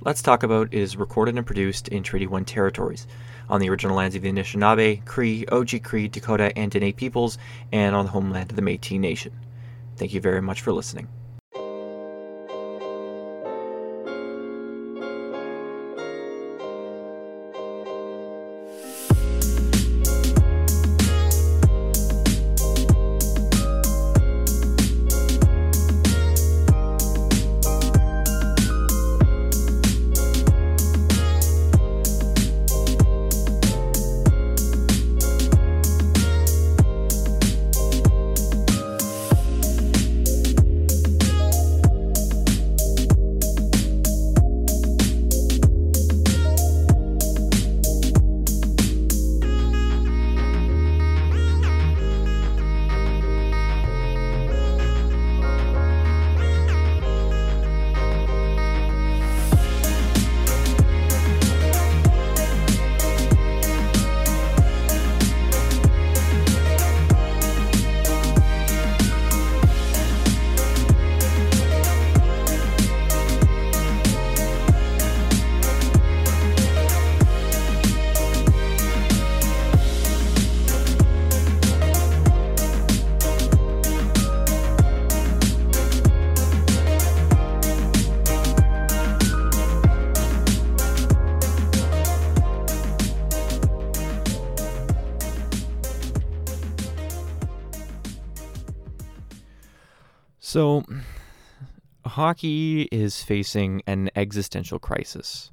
Let's Talk About is recorded and produced in Treaty 1 territories, on the original lands of the Anishinaabe, Cree, Oji-Cree, Dakota, and Dene peoples, and on the homeland of the Métis Nation. Thank you very much for listening. So, hockey is facing an existential crisis.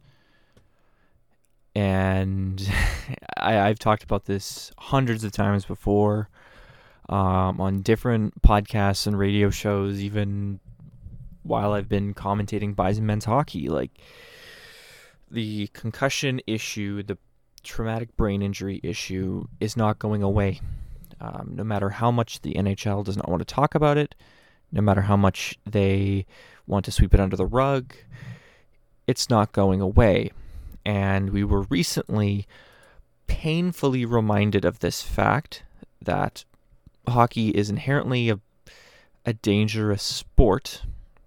And I've talked about this hundreds of times before on different podcasts and radio shows, even while I've been commentating Bison men's hockey. Like, the concussion issue, the traumatic brain injury issue is not going away. No matter how much the NHL does not want to talk about it, no matter how much they want to sweep it under the rug, it's not going away. And we were recently painfully reminded of this fact that hockey is inherently a dangerous sport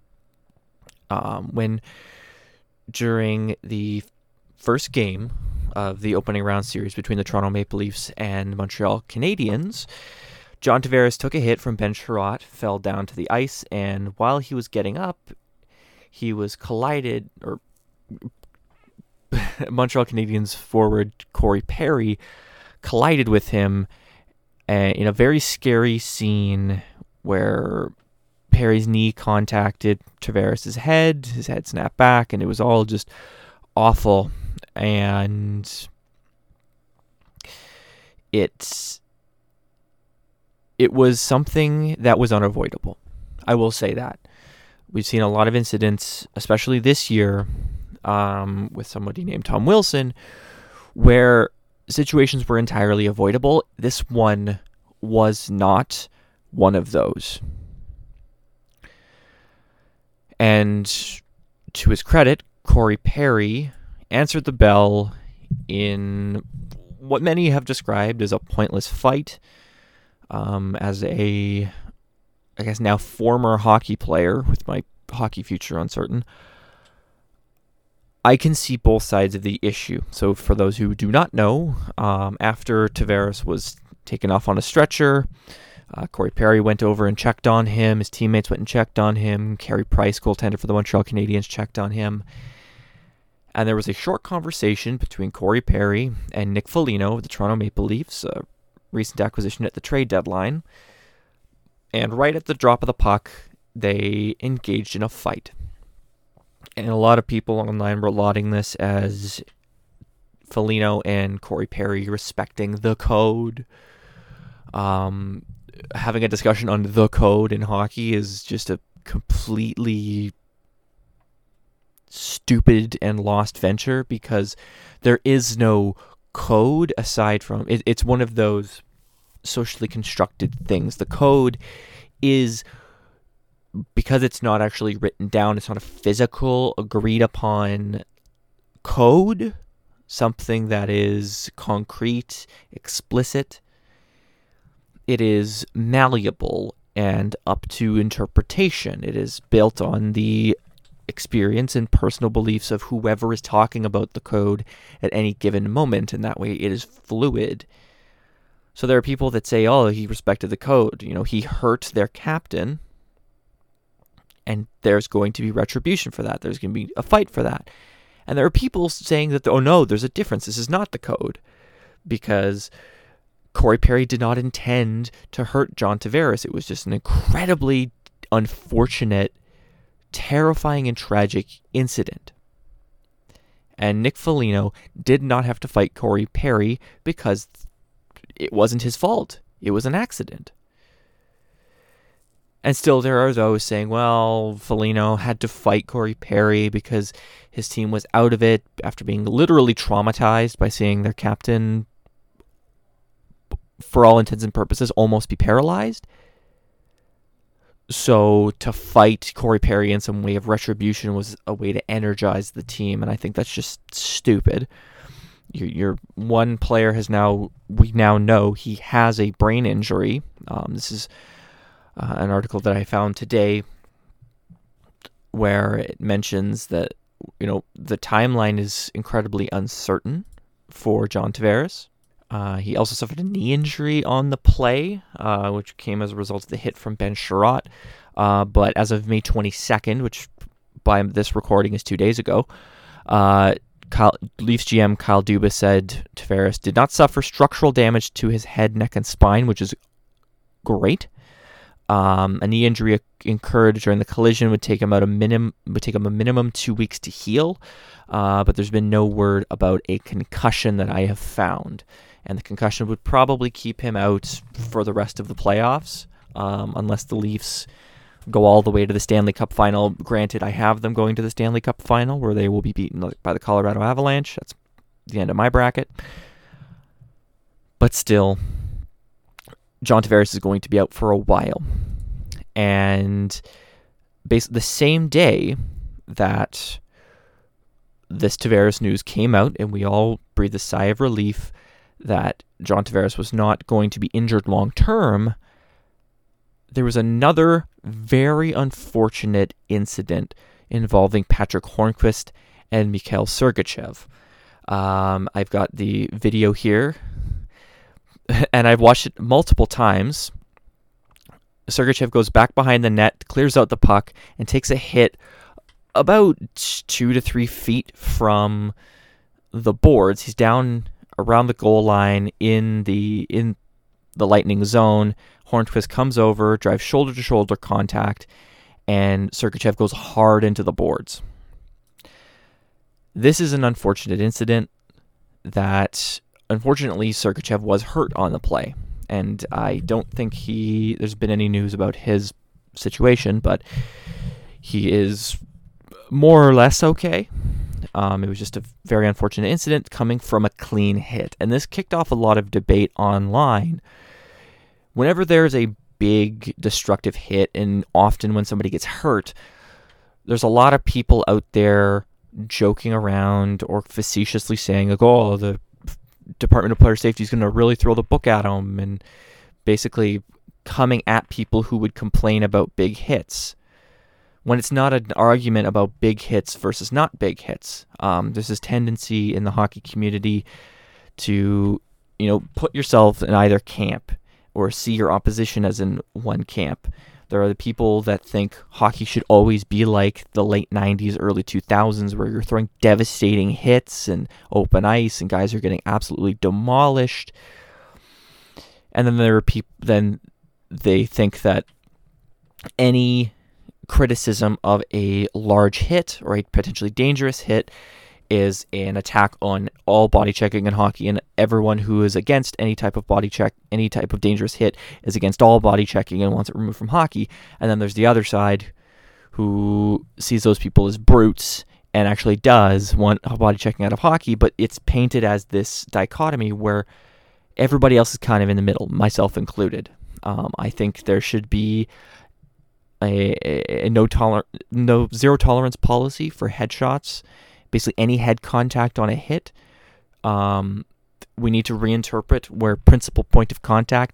when during the first game of the opening round series between the Toronto Maple Leafs and Montreal Canadiens, John Tavares took a hit from Ben Chiarot, fell down to the ice, and while he was getting up, he was collided, or Montreal Canadiens forward Corey Perry collided with him in a very scary scene where Perry's knee contacted Tavares' head, his head snapped back, and it was all just awful. And it was something that was unavoidable. I will say that. We've seen a lot of incidents, especially this year, with somebody named Tom Wilson, where situations were entirely avoidable. This one was not one of those. And to his credit, Corey Perry answered the bell in what many have described as a pointless fight. As a, I guess now former hockey player with my hockey future uncertain, I can see both sides of the issue. So for those who do not know, after Tavares was taken off on a stretcher, Corey Perry went over and checked on him. His teammates went and checked on him. Carey Price, goaltender for the Montreal Canadiens, checked on him. And there was a short conversation between Corey Perry and Nick Foligno of the Toronto Maple Leafs, a recent acquisition at the trade deadline. And right at the drop of the puck, they engaged in a fight. And a lot of people online were lauding this as Foligno and Corey Perry respecting the code. Having a discussion on the code in hockey is just a completely stupid and lost venture, because there is no code aside from it's one of those socially constructed things. The code is, because it's not actually written down, it's not a physical agreed upon code, something that is concrete, explicit. It is malleable and up to interpretation. It is built on the experience and personal beliefs of whoever is talking about the code at any given moment, and that way it is fluid. So there are people that say, oh, he respected the code. He hurt their captain, and there's going to be retribution for that. There's going to be a fight for that. And there are people saying that, oh no, there's a difference. This is not the code. Because Corey Perry did not intend to hurt John Tavares. It was just an incredibly unfortunate, terrifying, and tragic incident. And Nick Foligno did not have to fight Corey Perry because it wasn't his fault. It was an accident. And still there are those saying, well, Foligno had to fight Corey Perry because his team was out of it after being literally traumatized by seeing their captain, for all intents and purposes, almost be paralyzed. So to fight Corey Perry in some way of retribution was a way to energize the team, and I think that's just stupid. Your one player we now know he has a brain injury. This is an article that I found today where it mentions that, the timeline is incredibly uncertain for John Tavares. He also suffered a knee injury on the play, which came as a result of the hit from Ben Sherratt. But as of May 22nd, which by this recording is 2 days ago, Leafs GM Kyle Dubas said Tavares did not suffer structural damage to his head, neck, and spine, which is great. A knee injury incurred during the collision would take him a minimum 2 weeks to heal. But there's been no word about a concussion that I have found. And the concussion would probably keep him out for the rest of the playoffs, unless the Leafs go all the way to the Stanley Cup final. Granted, I have them going to the Stanley Cup final, where they will be beaten by the Colorado Avalanche. That's the end of my bracket. But still, John Tavares is going to be out for a while. And basically the same day that this Tavares news came out, and we all breathed a sigh of relief that John Tavares was not going to be injured long term, there was another very unfortunate incident involving Patrick Hornqvist and Mikhail Sergachev. I've got the video here, and I've watched it multiple times. Sergachev goes back behind the net, clears out the puck, and takes a hit about 2 to 3 feet from the boards. He's down around the goal line in the Lightning zone. Hornqvist comes over, drives shoulder-to-shoulder contact, and Sergachev goes hard into the boards. This is an unfortunate incident that, unfortunately, Sergachev was hurt on the play. And I don't think there's been any news about his situation, but he is more or less okay. It was just a very unfortunate incident coming from a clean hit. And this kicked off a lot of debate online. Whenever there's a big destructive hit, and often when somebody gets hurt, there's a lot of people out there joking around or facetiously saying, like, oh, the Department of Player Safety is going to really throw the book at him, and basically coming at people who would complain about big hits, when it's not an argument about big hits versus not big hits. There's this tendency in the hockey community to, put yourself in either camp or see your opposition as in one camp. There are the people that think hockey should always be like the late 90s, early 2000s, where you're throwing devastating hits and open ice and guys are getting absolutely demolished. And then there are people, then they think that any criticism of a large hit or a potentially dangerous hit is an attack on all body checking in hockey, and everyone who is against any type of body check, any type of dangerous hit, is against all body checking and wants it removed from hockey. And then there's the other side who sees those people as brutes and actually does want body checking out of hockey, but it's painted as this dichotomy where everybody else is kind of in the middle, myself included. I think there should be a zero tolerance policy for headshots. Basically, any head contact on a hit, we need to reinterpret where principal point of contact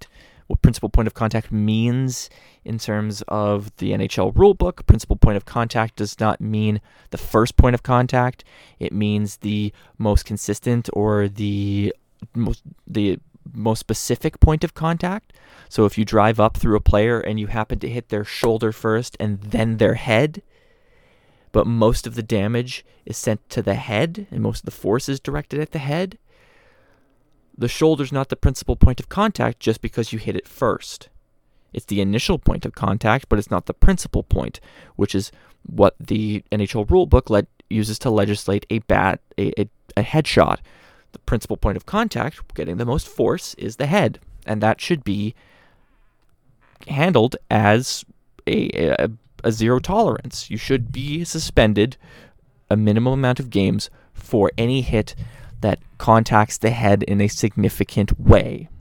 what principal point of contact means in terms of the NHL rulebook. Principal point of contact does not mean the first point of contact. It means the most consistent or the most specific point of contact. So if you drive up through a player and you happen to hit their shoulder first and then their head, but most of the damage is sent to the head and most of the force is directed at the head, the shoulder's not the principal point of contact just because you hit it first. It's the initial point of contact, but it's not the principal point, which is what the NHL rulebook uses to legislate a headshot. The principal point of contact, getting the most force, is the head, and that should be handled as a zero tolerance. You should be suspended a minimum amount of games for any hit that contacts the head in a significant way.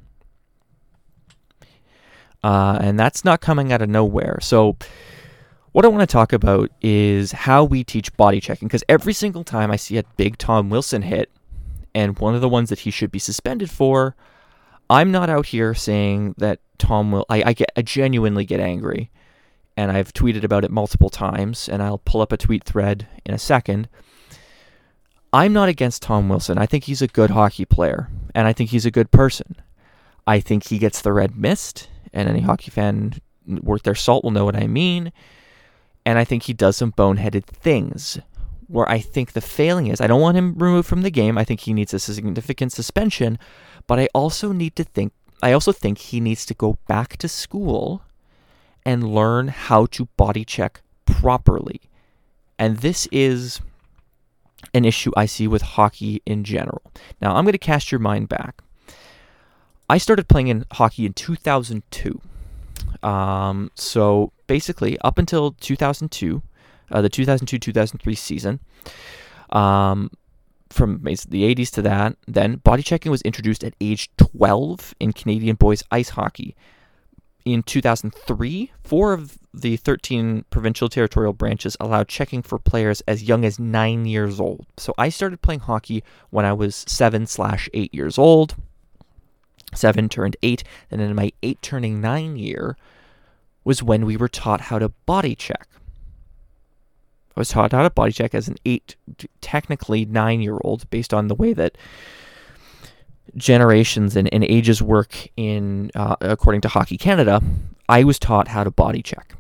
And that's not coming out of nowhere. So what I want to talk about is how we teach body checking, because every single time I see a big Tom Wilson hit, and one of the ones that he should be suspended for, I'm not out here saying that I genuinely get angry, and I've tweeted about it multiple times, and I'll pull up a tweet thread in a second. I'm not against Tom Wilson. I think he's a good hockey player, and I think he's a good person. I think he gets the red mist, and any hockey fan worth their salt will know what I mean. And I think he does some boneheaded things. Where I think the failing is, I don't want him removed from the game. I think he needs a significant suspension, but I also think he needs to go back to school and learn how to body check properly. And this is an issue I see with hockey in general. Now, I'm going to cast your mind back. I started playing in hockey in 2002. So basically, up until 2002, the 2002-2003 season, from the 80s to that, then body checking was introduced at age 12 in Canadian boys ice hockey. In 2003, 4 of the 13 provincial territorial branches allowed checking for players as young as 9 years old. So I started playing hockey when I was 7/8 years old. 7 turned 8, and in my 8 turning 9 year was when we were taught how to body check. I was taught how to body check as an 8, technically 9-year-old, based on the way that generations and ages work in, according to Hockey Canada. I was taught how to body check.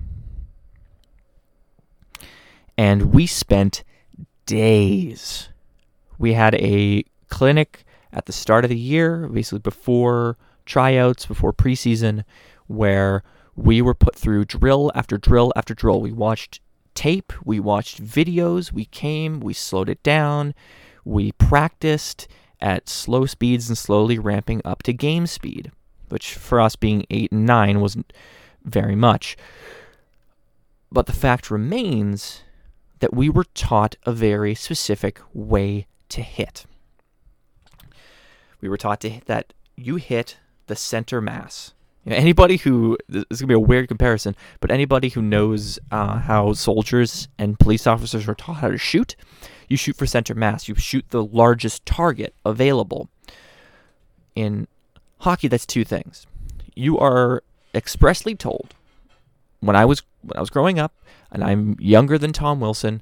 And we spent days. We had a clinic at the start of the year, basically before tryouts, before preseason, where we were put through drill after drill after drill. We watched tape, we watched videos, we slowed it down, we practiced at slow speeds and slowly ramping up to game speed, which for us being 8 and 9 wasn't very much. But the fact remains that we were taught a very specific way to hit. We were taught that you hit the center mass. Anybody who, this is going to be a weird comparison, but anybody who knows how soldiers and police officers are taught how to shoot, you shoot for center mass. You shoot the largest target available. In hockey, that's 2 things. You are expressly told, when I was growing up, and I'm younger than Tom Wilson,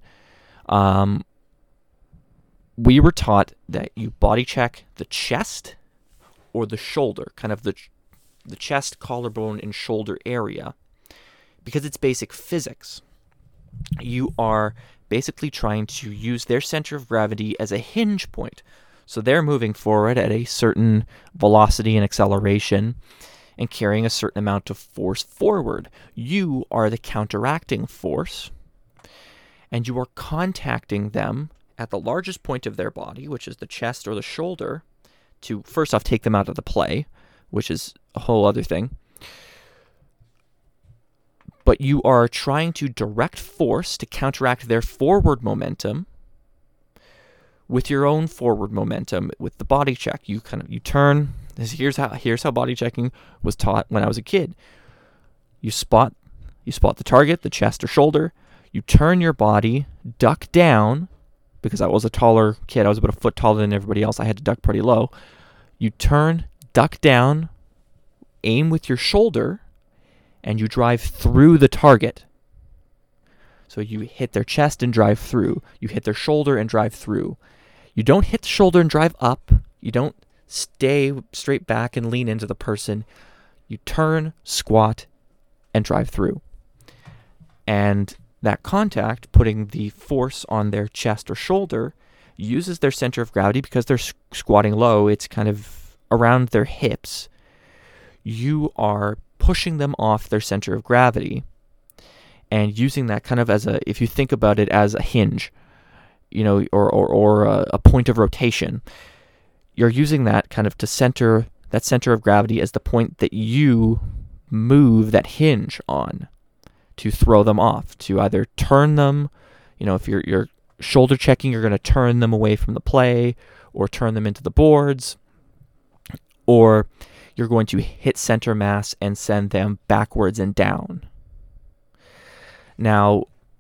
we were taught that you body check the chest or the shoulder, kind of the chest, collarbone, and shoulder area, because it's basic physics. You are basically trying to use their center of gravity as a hinge point. So they're moving forward at a certain velocity and acceleration and carrying a certain amount of force forward. You are the counteracting force, and you are contacting them at the largest point of their body, which is the chest or the shoulder, to first off take them out of the play, which is a whole other thing. But you are trying to direct force to counteract their forward momentum with your own forward momentum with the body check. You turn. Here's how body checking was taught when I was a kid. You spot the target, the chest or shoulder. You turn your body, duck down, because I was a taller kid. I was about a foot taller than everybody else. I had to duck pretty low. You turn, duck down, aim with your shoulder and you drive through the target. So you hit their chest and drive through. You hit their shoulder and drive through. You don't hit the shoulder and drive up. You don't stay straight back and lean into the person. You turn, squat, and drive through. And that contact, putting the force on their chest or shoulder, uses their center of gravity because they're squatting low. It's kind of around their hips. You are pushing them off their center of gravity and using that kind of as a, if you think about it as a hinge, or a point of rotation, you're using that kind of to center that center of gravity as the point that you move that hinge on to throw them off, to either turn them, if you're shoulder checking, you're going to turn them away from the play or turn them into the boards, or you're going to hit center mass and send them backwards and down. Now,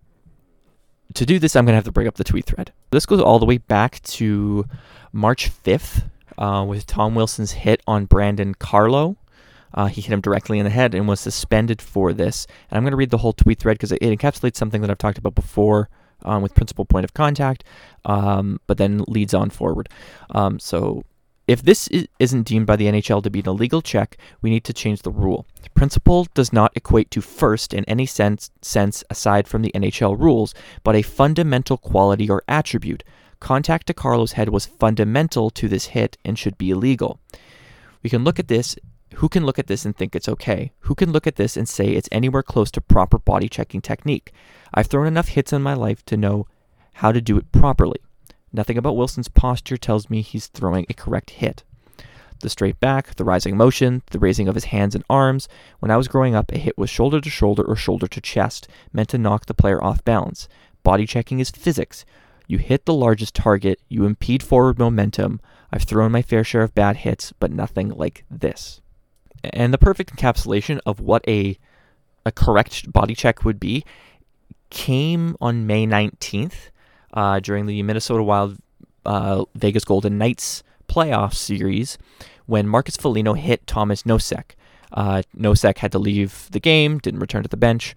to do this, I'm going to have to bring up the tweet thread. This goes all the way back to March 5th with Tom Wilson's hit on Brandon Carlo. He hit him directly in the head and was suspended for this. And I'm going to read the whole tweet thread because it encapsulates something that I've talked about before with principal point of contact, but then leads on forward. So if this isn't deemed by the NHL to be an illegal check, we need to change the rule. The principle does not equate to first in any sense aside from the NHL rules, but a fundamental quality or attribute. Contact to Carlo's head was fundamental to this hit and should be illegal. We can look at this. Who can look at this and think it's okay? Who can look at this and say it's anywhere close to proper body checking technique? I've thrown enough hits in my life to know how to do it properly. Nothing about Wilson's posture tells me he's throwing a correct hit. The straight back, the rising motion, the raising of his hands and arms. When I was growing up, a hit was shoulder to shoulder or shoulder to chest, meant to knock the player off balance. Body checking is physics. You hit the largest target, you impede forward momentum. I've thrown my fair share of bad hits, but nothing like this. And the perfect encapsulation of what a correct body check would be came on May 19th during the Minnesota Wild Vegas Golden Knights playoff series when Marcus Foligno hit Thomas Nosek. Nosek had to leave the game, didn't return to the bench,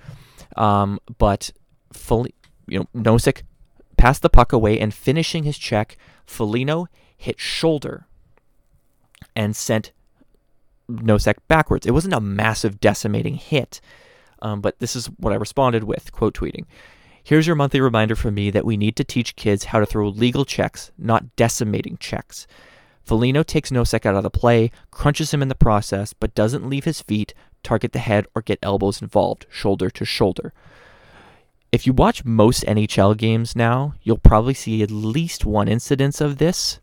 but Nosek passed the puck away and finishing his check, Foligno hit shoulder and sent Nosek backwards. It wasn't a massive decimating hit, but this is what I responded with, quote tweeting. Here's your monthly reminder from me that we need to teach kids how to throw legal checks, not decimating checks. Foligno takes Nosek out of the play, crunches him in the process, but doesn't leave his feet, target the head, or get elbows involved, shoulder to shoulder. If you watch most NHL games now, you'll probably see at least one incidence of this.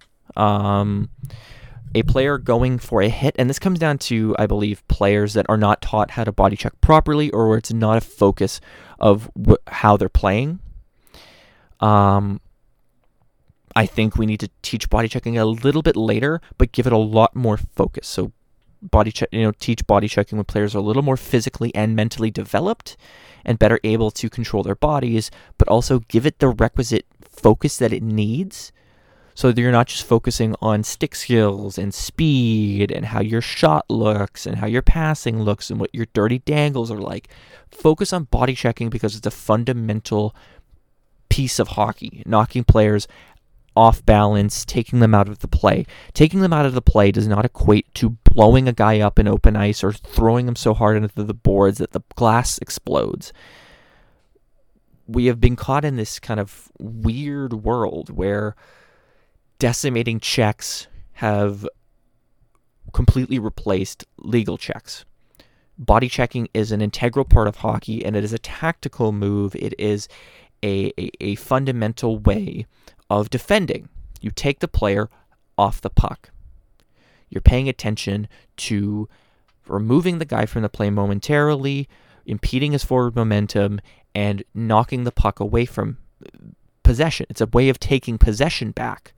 A player going for a hit, and this comes down to, I believe, players that are not taught how to body check properly or where it's not a focus of how they're playing. I think we need to teach body checking a little bit later, but give it a lot more focus. So teach body checking when players are a little more physically and mentally developed and better able to control their bodies, but also give it the requisite focus that it needs. So that you're not just focusing on stick skills and speed and how your shot looks and how your passing looks and what your dirty dangles are like. Focus on body checking because it's a fundamental piece of hockey. Knocking players off balance, taking them out of the play. Taking them out of the play does not equate to blowing a guy up in open ice or throwing him so hard into the boards that the glass explodes. We have been caught in this kind of weird world where decimating checks have completely replaced legal checks. Body checking is an integral part of hockey, and it is a tactical move. It is a fundamental way of defending. You take the player off the puck. You're paying attention to removing the guy from the play momentarily, impeding his forward momentum, and knocking the puck away from possession. It's a way of taking possession back.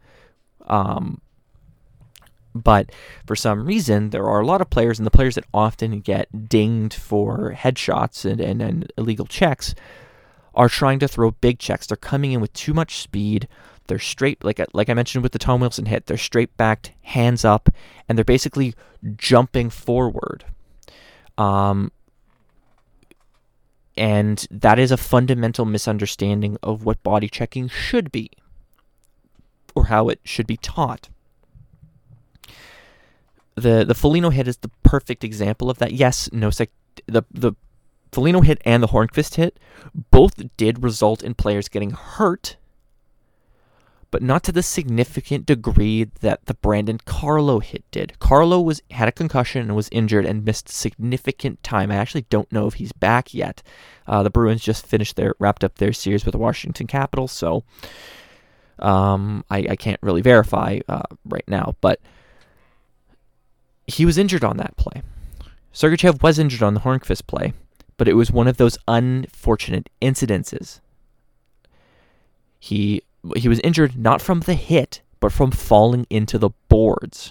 But for some reason, there are a lot of players, and the players that often get dinged for headshots and illegal checks are trying to throw big checks. They're coming in with too much speed. They're straight, like I mentioned with the Tom Wilson hit, they're straight backed, hands up, and they're basically jumping forward. And that is a fundamental misunderstanding of what body checking should be, or how it should be taught. The Foligno hit is the perfect example of that. Yes, the Foligno hit and the Hornqvist hit both did result in players getting hurt, but not to the significant degree that the Brandon Carlo hit did. Carlo had a concussion and was injured and missed significant time. I actually don't know if he's back yet. The Bruins just wrapped up their series with the Washington Capitals, so I can't really verify right now, but he was injured on that play. Sergachev was injured on the Hornqvist play, but it was one of those unfortunate incidences. He was injured not from the hit, but from falling into the boards.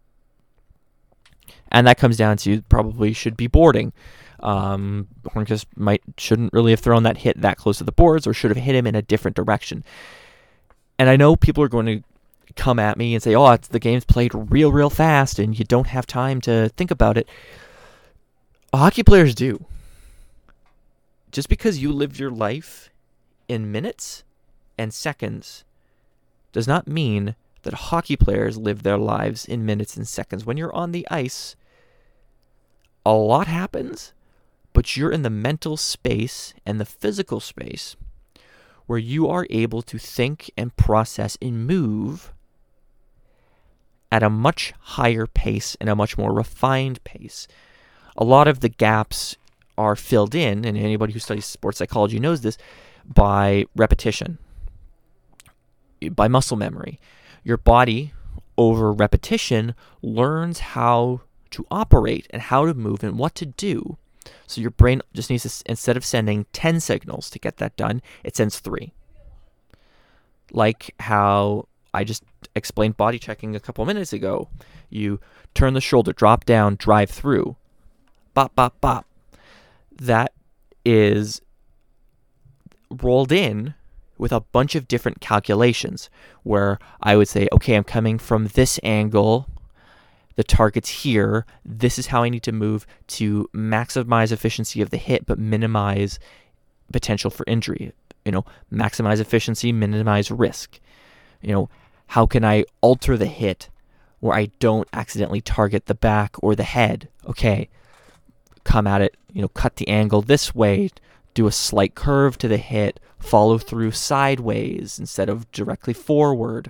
And that comes down to probably should be boarding. Hornqvist shouldn't really have thrown that hit that close to the boards, or should have hit him in a different direction. And I know people are going to come at me and say, oh, the game's played real fast and you don't have time to think about it. Hockey players do. Just because you lived your life in minutes and seconds does not mean that hockey players live their lives in minutes and seconds. When you're on the ice, a lot happens, but you're in the mental space and the physical space where you are able to think and process and move at a much higher pace and a much more refined pace. A lot of the gaps are filled in, and anybody who studies sports psychology knows this, by repetition, by muscle memory. Your body, over repetition, learns how to operate and how to move and what to do. So your brain just needs to, instead of sending 10 signals to get that done, it sends 3. Like how I just explained body checking a couple minutes ago. You turn the shoulder, drop down, drive through. Bop, bop, bop. That is rolled in with a bunch of different calculations where I would say, okay, I'm coming from this angle. The target's here. This is how I need to move to maximize efficiency of the hit, but minimize potential for injury. Maximize efficiency, minimize risk. How can I alter the hit where I don't accidentally target the back or the head? Okay, come at it, cut the angle this way, do a slight curve to the hit, follow through sideways instead of directly forward.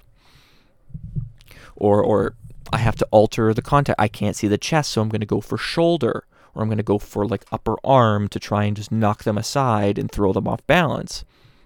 Or I have to alter the contact. I can't see the chest, so I'm going to go for shoulder, or I'm going to go for upper arm to try and just knock them aside and throw them off balance.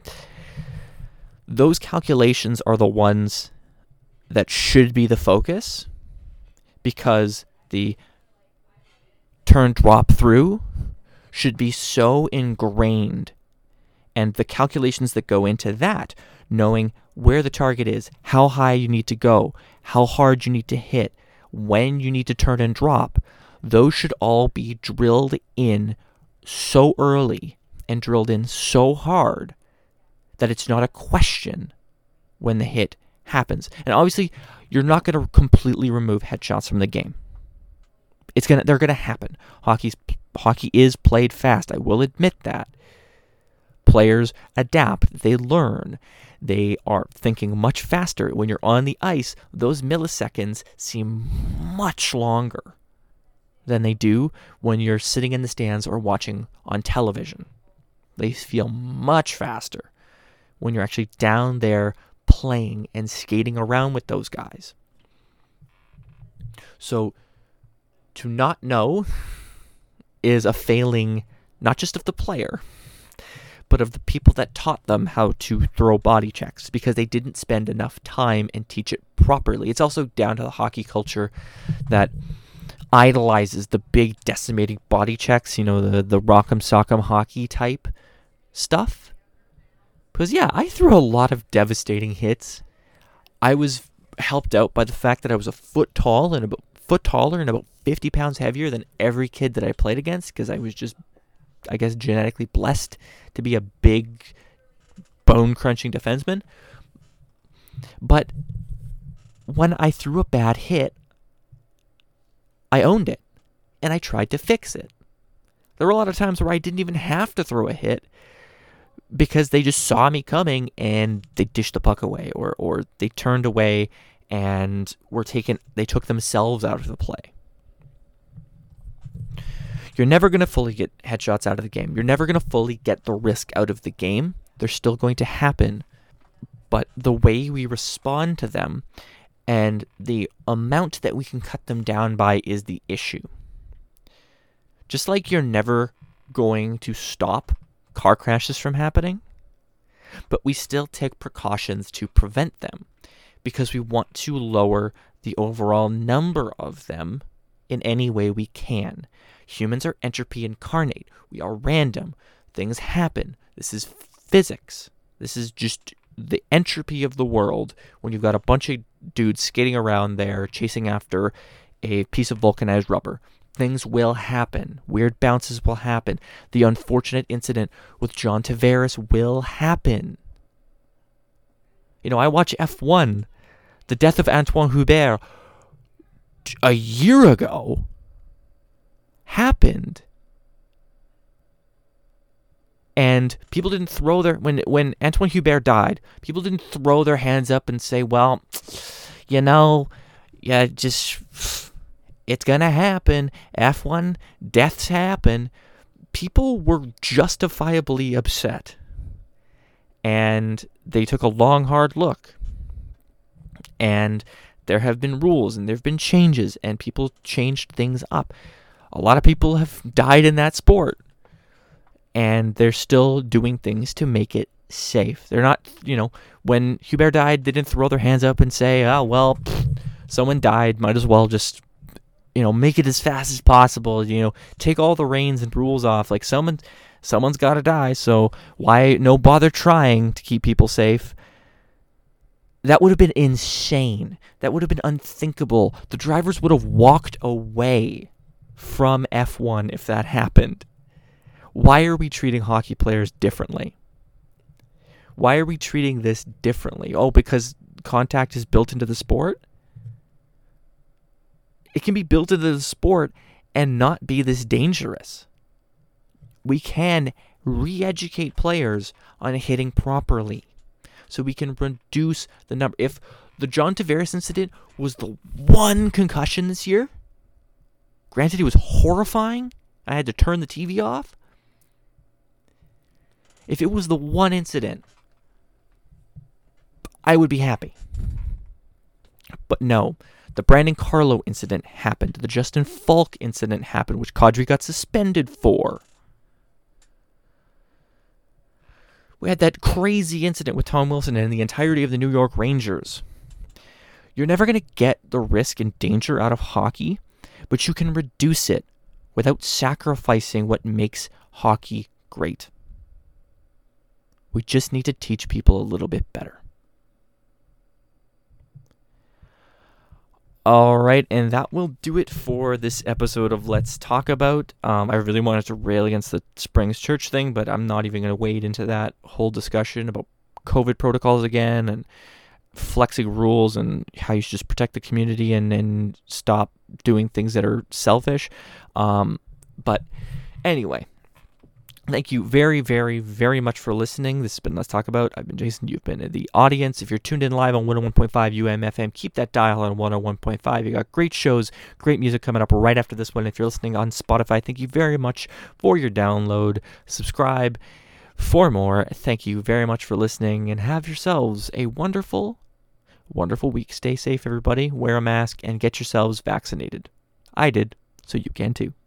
Those calculations are the ones that should be the focus, because the turn drop through should be so ingrained, and the calculations that go into that, knowing where the target is, how high you need to go, how hard you need to hit, when you need to turn and drop, those should all be drilled in so early and drilled in so hard that it's not a question when the hit happens. And obviously, you're not going to completely remove headshots from the game. They're going to happen. Hockey is played fast. I will admit that. Players adapt. They learn. They are thinking much faster. When you're on the ice, those milliseconds seem much longer than they do when you're sitting in the stands or watching on television. They feel much faster when you're actually down there playing and skating around with those guys. So, to not know is a failing not just of the player, but of the people that taught them how to throw body checks, because they didn't spend enough time and teach it properly. It's also down to the hockey culture that idolizes the big decimating body checks, the rock'em sock'em hockey type stuff. Because I threw a lot of devastating hits. I was helped out by the fact that I was a foot taller and about 50 pounds heavier than every kid that I played against, because I was just, I guess, genetically blessed to be a big, bone-crunching defenseman. But when I threw a bad hit, I owned it, and I tried to fix it. There were a lot of times where I didn't even have to throw a hit because they just saw me coming and they dished the puck away, or they turned away and they took themselves out of the play. You're never going to fully get headshots out of the game. You're never going to fully get the risk out of the game. They're still going to happen. But the way we respond to them and the amount that we can cut them down by is the issue. Just like you're never going to stop car crashes from happening, but we still take precautions to prevent them because we want to lower the overall number of them in any way we can. Humans are entropy incarnate. We are random. Things happen. This is physics. This is just the entropy of the world when you've got a bunch of dudes skating around there chasing after a piece of vulcanized rubber. Things will happen. Weird bounces will happen. The unfortunate incident with John Tavares will happen. I watch F1. The death of Antoine Hubert a year ago happened. And people didn't throw when Antoine Hubert died, people didn't throw their hands up and say, well, it's going to happen. F1 deaths happen. People were justifiably upset. And they took a long, hard look. And there have been rules and there have been changes and people changed things up. A lot of people have died in that sport. And they're still doing things to make it safe. They're not, when Hubert died, they didn't throw their hands up and say, oh, well, someone died, might as well just, make it as fast as possible, take all the reins and rules off. Like someone's got to die, so why no bother trying to keep people safe? That would have been insane. That would have been unthinkable. The drivers would have walked away from F1 if that happened. Why are we treating hockey players differently? Why are we treating this differently? Oh, because contact is built into the sport? It can be built into the sport and not be this dangerous. We can re-educate players on hitting properly so we can reduce the number. If the John Tavares incident was the one concussion this year, granted it was horrifying, I had to turn the TV off. If it was the one incident, I would be happy. But no, the Brandon Carlo incident happened. The Justin Falk incident happened, which Kadri got suspended for. We had that crazy incident with Tom Wilson and the entirety of the New York Rangers. You're never going to get the risk and danger out of hockey, but you can reduce it without sacrificing what makes hockey great. We just need to teach people a little bit better. All right, and that will do it for this episode of Let's Talk About. I really wanted to rail against the Springs Church thing, but I'm not even going to wade into that whole discussion about COVID protocols again and flexing rules and how you should just protect the community and stop doing things that are selfish. But anyway, thank you very, very, very much for listening. This has been Let's Talk About. I've been Jason. You've been in the audience. If you're tuned in live on 101.5 UMFM, keep that dial on 101.5. You got great shows, great music coming up right after this one. If you're listening on Spotify, thank you very much for your download. Subscribe for more. Thank you very much for listening, and have yourselves a wonderful, wonderful week. Stay safe, everybody. Wear a mask and get yourselves vaccinated. I did, so you can too.